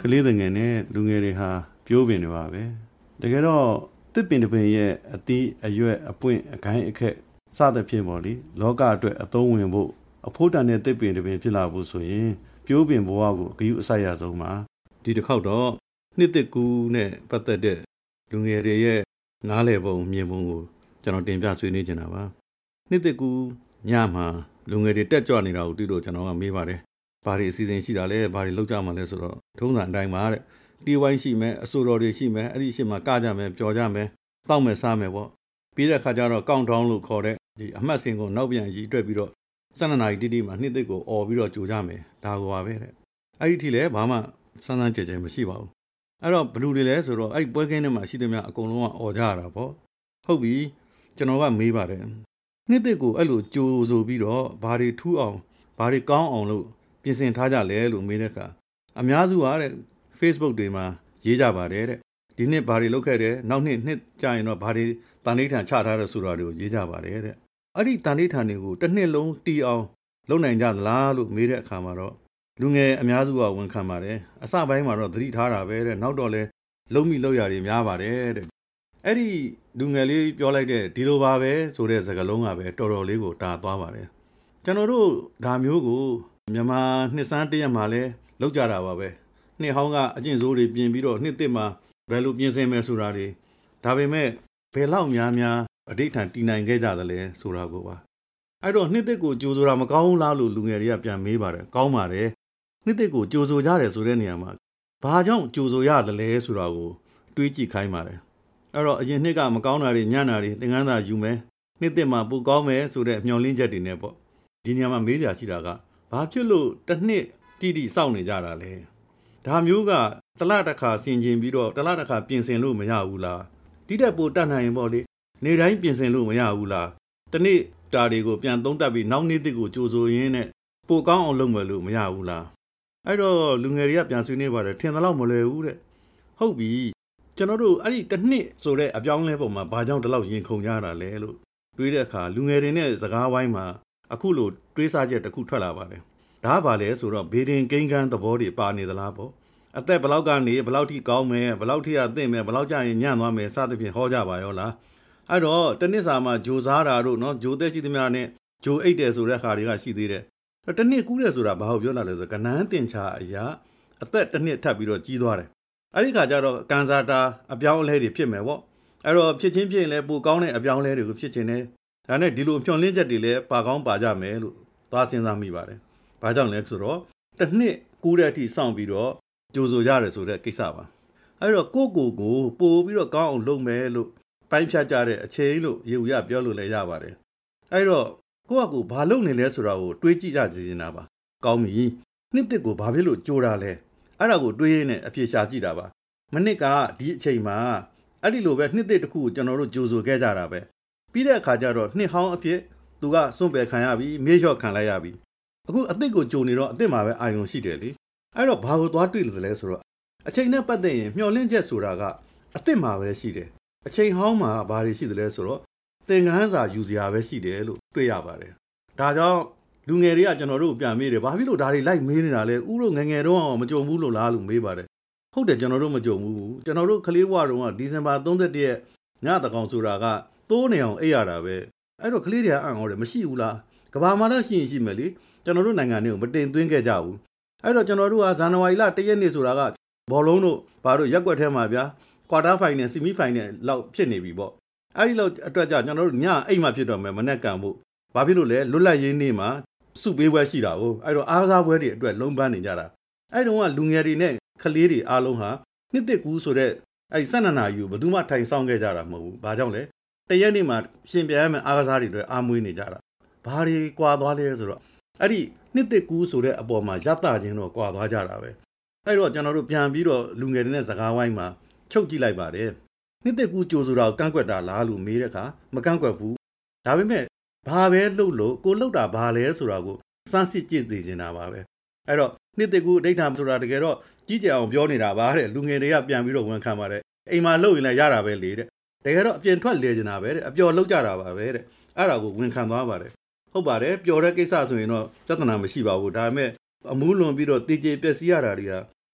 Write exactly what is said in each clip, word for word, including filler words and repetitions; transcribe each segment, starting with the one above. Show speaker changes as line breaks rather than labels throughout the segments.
ကလေးငယ်နဲ့လူငယ်တွေဟာပြိုးပင်တွေပါပဲတကယ်တော့တစ်ပင်တစ်ပင်ရဲ့အသီးအရွက်အပွင့်အခိုင်အခက်စသဖြင့်ပေါ့လေလောကအတွက်အသုံးဝင်ဖို့အဖို့တန်တဲ့တစ်ပင်တစ်ပင်ဖြစ်လာဖို့ဆိုရင်ပြိုးပင်ဘဝကိုအယူအဆရဆုံးပါဒီတစ်ခေါက်တော့နှစ်သက်ကူနဲ့ပတ်သက်တဲ့လူငယ်တွေရဲ့နားလည်ပုံမြင်ပုံကိုကျွန်တော်တင်ပြဆွေးနွေးချင်တာပါနှစ်သက်ကူညမှာလူငယ်တွေတက်ကြွနေတာကိုတွေ့လို့ကျွန်တော်ကမေးပါတယ်ဘာတွေအစီအစဉ်ရှိတာလဲဘာတွေလုပ်ကြမှာလဲဆိုတော့ထုံးစံအတိုင်းပါတဲ့တီဝိုင်းရှိမယ်အဆိုတော်တွေရှိမယ်အဲ့ဒီရှိမှကကြမယ်ပျော်ကြမယ်တောက်မယ်စားမယ်ပေါ့ပြီးတဲ့အခါကျတော့ကောင်ထောင်းလို့ခေါ်တဲ့ဒီအမှတ်စဉ်ကိုနောက်ပြန်ရည်တွက်ပြီးတော့စန္ဒနာကြီးတိတိမှာနှစ်သက်ကိုអော်ပြီးတော့ကြိုကြမယ်ဒါကိုပါပဲတဲ့အဲ့ဒီထိလည်းဘာမှစမ်းစမ်းကြဲကြဲမရှိပါဘူးအဲ့တော့ဘလူတွေလဲဆိုတော့အဲ့ပွဲကင်းထဲမှာရှိသမျှအကုန်လုံးကអော်ကြရတာပေါ့ဟုတ်ပြီကျွန်တော်ကမေးပါတယ်နှစ်သက်ကိုအဲ့လိုကြိုဆိုပြီးတော့ဘာတွေထူးအောင်ဘာတွေကောင်းအောင်လို့ပြင်ဆင်ထားကြလဲလို့မေးတဲ့အခါအများစုကတဲ့ Facebook တွေမှာရေးကြပါတယ်တဲ့ဒီနှစ်ဘာတွေလုပ်ခဲ့တယ်နောက်နှစ်နှစ်ကြာရင်တော့ဘာတွေတန်ဋိဌာန်ချထားတယ်ဆိုတာတွေကိုရေးကြပါတယ်တဲ့အဲ့ဒီတန်ဋိဌာန်တွေကိုတစ်နှစ်လုံးတီးအောင်လုပ်နိုင်ကြသလားလို့မေးတဲ့အခါမှာတော့လူငယ်အများစုကဝန်ခံပါတယ်အစပိုင်းမှာတော့သတိထားတာပဲတဲ့နောက်တော့လဲလုံးမိလို့ရတယ်များပါတယ်တဲ့အဲ့ဒီလူငယ်လေးပြောလိုက်တဲ့ဒီလိုပါပဲဆိုတဲ့စကားလုံးကပဲတော်တော်လေးကိုတာသွားပါတယ်ကျွန်တော်တို့ဒါမျိုးကိုမြန်မာနှစ်စန်းတရက်မှာလဲလောက်ကြတာပါပဲနှစ်ဟောင်းကအကျင့်စိုးတွေပြင်ပြီးတော့နှစ်သစ်မှာဘယ်လိုပြင်ဆင်မယ်ဆိုတာတွေဒါပေမဲ့ဘယ်လောက်များများအဋိဌာန်တည်နိုင်ခဲ့ကြသလဲဆိုတာကိုပါအဲ့တော့နှစ်သစ်ကိုကြိုဆိုတာမကောင်းလားလို့လူငယ်တွေကပြန်မေးပါတယ်ကောင်းပါတယ်နှစ်သစ်ကိုကြိုဆိုကြတယ်ဆိုတဲ့နေရာမှာဘာကြောင့်ကြိုဆိုရသလဲဆိုတာကိုတွေးကြည့်ခိုင်းပါတယ်အဲ့တော့အရင်နှစ်ကမကောင်းတာတွေညံ့တာတွေသင်ခန်းစာယူမယ်နှစ်သစ်မှာပိုကောင်းမယ်ဆိုတဲ့မျှော်လင့်ချက်တွေနဲ့ပေါ့ဒီနေရာမှာမေးစရာရှိတာကဘာဖြစ်လို့တစ်နှစ်တိတိစောင့်နေကြတာလဲဒါမျိုးကတလတစ်ခါဆင်ခြင်ပြီးတော့တလတစ်ခါပြင်ဆင်လို့မရဘူးလားဒီတက်ပိုတတ်နိုင်ရင်ပေါ့လေနေတိုင်းပြင်ဆင်လို့မရဘူးလားတနေ့တာတွေကိုပြန်သုံးသပ်ပြီးနောက်နေ့တစ်ကိုကြိုဆိုရင်းနဲ့ပိုကောင်းအောင်လုပ်မယ်လို့မရဘူးလားအဲ့တော့လူငယ်တွေကပြန်ဆွေးနွေးပါတယ်ထင်သလောက်မလွယ်ဘူးတဲ့ဟုတ်ပြီကျွန်တော်တို့အဲ့ဒီတစ်နှစ်ဆိုတဲ့အပြောင်းလဲပုံမှာဘာကြောင့်ဒီလောက်ရင်ခုန်ကြတာလဲလို့တွေးတဲ့အခါလူငယ်တွေနဲ့စကားဝိုင်းမှာအခုလိုတွေးစားချက်တစ်ခုထွက်လာပါတယ်ဒါကဘာလဲဆိုတော့ဘေဒင်ကိန်းကန်းသဘောတွေပါနေသလားပေါ့အသက်ဘလောက်ကနေဘလောက်ထိကောင်းမယ်ဘလောက်ထိအသင့်မယ်ဘလောက်ကြရင်ညံ့သွားမယ်စသဖြင့်ဟောကြပါရောလားအဲ့တော့တနစ်စာမှာဂျိုစားတာတို့နော်ဂျိုသက်ရှိသမျှနဲ့ဂျိုအိတ်တယ်ဆိုတဲ့ခါတွေကရှိသေးတယ်တနစ်ကူးတယ်ဆိုတာဘာလို့ပြောလာလဲဆိုကနန်းတင်ချာအရာအသက်တစ်နှစ်ထပ်ပြီးတော့ကြီးသွားတယ်အဲ့ဒီခါကျတော့ကန်စာတာအပြောင်းအလဲတွေဖြစ်မယ်ပေါ့အဲ့တော့ဖြစ်ချင်းဖြစ်ရင်လည်းပိုကောင်းတဲ့အပြောင်းအလဲတွေကိုဖြစ်ချင်းတယ်ဒါနဲ့ဒီလိုဖြောင့်လင်းချက်တွေလည်းပါကောင်းပါကြမယ်လို့သွားစဉ်းစားမိပါတယ်ဘာကြောင့်လဲဆိုတော့တစ်နှစ်ကူးတဲ့အထိစောင့်ပြီးတော့ကြိုဆိုရတယ်ဆိုတဲ့ကိစ္စပါအဲ့တော့ကိုကိုကိုပို့ပြီးတော့ကောင်းအောင်လုပ်မယ်လို့ပိုင်းဖြတ်ကြတဲ့အချိန်လို့ရေဦးရပြောလို့လည်းရပါတယ်အဲ့တော့ကိုကကိုဘာလုပ်နေလဲဆိုတာကိုတွေးကြည့်ကြစီနေတာပါကောင်းပြီနှစ်တစ်ကိုဘာဖြစ်လို့ကြိုတာလဲအဲ့ဒါကိုတွေးရင်းနဲ့အပြေရှာကြည့်တာပါမနစ်ကဒီအချိန်မှာအဲ့ဒီလိုပဲနှစ်တစ်တစ်ခုကိုကျွန်တော်တို့ကြိုဆိုခဲ့ကြတာပဲပြီးတဲ့အခါကျတော့နှစ်ဟောင်းအဖြစ်သူကစွန့်ပယ်ခံရပြီမေ့လျော့ခံလိုက်ရပြီအခုအစ်စ်ကိုကြိုနေတော့အစ်စ်မှာပဲအာရုံရှိတယ်လေအဲ့တော့ဘာကိုသွားတွေ့လို့လဲဆိုတော့အချိန်နဲ့ပတ်သက်ရင်မျှော်လင့်ချက်ဆိုတာကအစ်စ်မှာပဲရှိတယ်အချိန်ဟောင်းမှာဘာတွေရှိသလဲဆိုတော့သင်ခန်းစာယူစရာပဲရှိတယ်လို့တွေ့ရပါတယ်ဒါကြောင့်လူငယ်တွေကကျွန်တော်တို့ပြန်မေးတယ်ဘာဖြစ်လို့ဒါတွေလိုက်မေးနေတာလဲဥတို့ငငယ်တော့မကြုံဘူးလို့လားလို့မေးပါတယ်ဟုတ်တယ်ကျွန်တော်တို့မကြုံဘူးကျွန်တော်တို့ကလေးဘဝတုန်းကဒီဇင်ဘာသုံးဆယ့်တစ်ရက်ညတကောင်ဆိုတာကသိုးနေအောင်အိပ်ရတာပဲအဲ့တော့ကလေးတွေကအံ့ဩတယ်မရှိဘူးလားကဘာမှတော့ရှိရင်ရှိမယ်လေကျွန်တော်တို့နိုင်ငံတွေကိုမတင်သွင်းခဲ့ကြဘူးအဲ့တော့ကျွန်တော်တို့ကဇန်နဝါရီလတစ်ရက်နေ့ဆိုတာကဘောလုံးတို့ဘာတို့ရက်ွက်ထဲမှာဗျာကွာတာဖိုင်နယ်ဆီမီဖိုင်နယ်လောက်ဖြစ်နေပြီပေါ့အဲ့ဒီလောက်အတွက်ကြောင့်ကျွန်တော်တို့ညအိမ်မှာဖြစ်တော့မယ်မနဲ့ကန်ဖို့ဘာဖြစ်လို့လဲလွတ်လပ်ရေးနေ့မှာစုပေးပွဲရှိတာကိုအဲ့တော့အားကစားပွဲတွေအတွက်လုံးပန်းနေကြတာအဲ့တုန်းကလူငယ်တွေနဲ့ကလေးတွေအားလုံးဟာနှစ်သက်ကူးဆိုတဲ့အဲ့စန္ဒနာယူဘယ်သူမှထိုင်ဆောင်ခဲ့ကြတာမဟုတ်ဘူးဘာကြောင့်လဲတရက်နေ့မှာရှင်ပြရမယ်အားကစားတွေအတွက်အားမွေးနေကြတာဘာတွေကွာသွားလဲဆိုတော့အဲ့ဒီနှစ်သက်ကူးဆိုတဲ့အပေါ်မှာရတခြင်းတော့ကွာသွားကြတာပဲအဲ့တော့ကျွန်တော်တို့ပြန်ပြီးတော့လူငယ်တွေနဲ့စကားဝိုင်းမှာချုပ်ကြည့်လိုက်ပါတယ်နှစ်သက်ကူးကြိုဆိုတာကိုကန့်ကွက်တာလားလို့မေးတဲ့အခါမကန့်ကွက်ဘူးဒါပေမဲ့ဘာပဲလှုပ်လို့ကိုလှုပ်တာဘာလဲဆိုတာကိုစမ်းစစ်ကြည့်သိနေတာပါပဲအဲ့တော့နှစ်သက်ကူးအဋိဌာန်ဆိုတာတကယ်တော့ကြီးကြအောင်ပြောနေတာပါတဲ့လူငယ်တွေကပြန်ပြီးတော့ဝန်ခံပါတယ်အိမ်မှာလှုပ်ရင်လည်းရတာပဲလေတဲ့တကယ်တော့အပြင်ထွက်လေနေတာပဲတဲ့အပျော်လှုပ်ကြတာပါပဲတဲ့အဲ့ဒါကိုဝန်ခံသွားပါတယ်ဟုတ်ပါတယ်ပျော်တဲ့ကိစ္စဆိုရင်တော့ပြဿနာမရှိပါဘူးဒါပေမဲ့အမူးလွန်ပြီးတော့တည်ကြည်ပျက်စီးရတာတွေက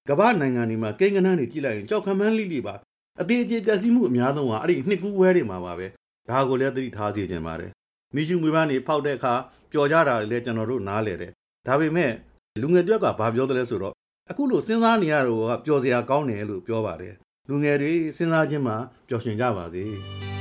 ကမ္ဘာနိုင်ငံတွေမှာကိန်းဂဏန်းတွေကြည့်လိုက်ရင်ကြောက်ခမန်းလိလိပါအသေးအကျေပျက်စီးမှုအများဆုံးကအဲ့ဒီနှစ်ကူးဝဲတွေမှာပါပဲဒါကိုလည်းသတိထားစေချင်ပါတယ်မိရှုမွေးပန်းတွေဖောက်တဲ့အခါပျော်ကြတာလည်းကျွန်တော်တို့နားလေတယ်ဒါပေမဲ့လူငယ်တယောက်ကဘာပြောသလဲဆိုတော့အခုလိုစဉ်းစားနေရတော့ကပျော်စရာကောင်းတယ်လို့ပြောပါတယ်လူငယ်တွေစဉ်းစားခြင်းမှာပျော်ရွှင်ကြပါစေ